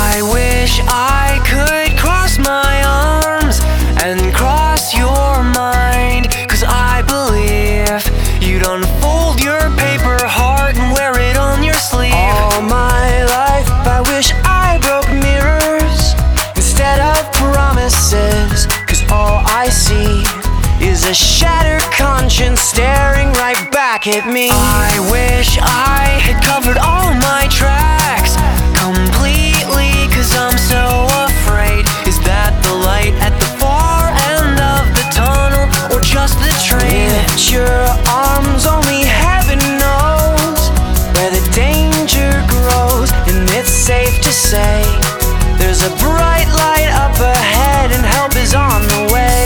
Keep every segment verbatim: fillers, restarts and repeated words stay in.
I wish I could cross my arms and cross your mind, 'cause I believe you'd unfold your paper heart and wear it on your sleeve. All my life I wish I broke mirrors instead of promises, 'cause all I see is a shattered conscience staring right back at me. I wish I had covered all my tracks completely, 'cause I'm so afraid. Is that the light at the far end of the tunnel, or just the train? With your arms, only heaven knows where the danger grows, and it's safe to say there's a bright light up ahead and help is on the way.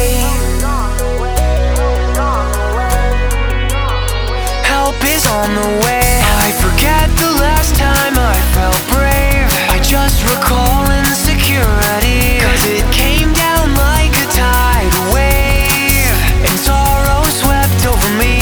Help is on the way. I forget the last time I felt brave. I just recall insecurity, 'cause it came down like a tidal wave, and sorrow swept over me.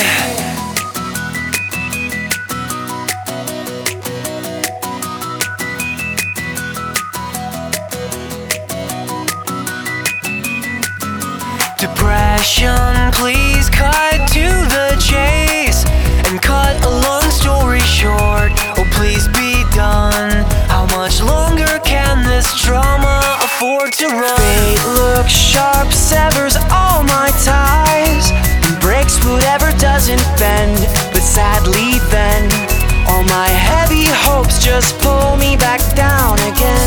Depression, please cut to the chase and cut a long story short. Oh, please be done. How much longer can this drama afford to run? Fate looks sharp, severs all my ties, and breaks whatever doesn't bend. But sadly then, all my heavy hopes just pull me back down again.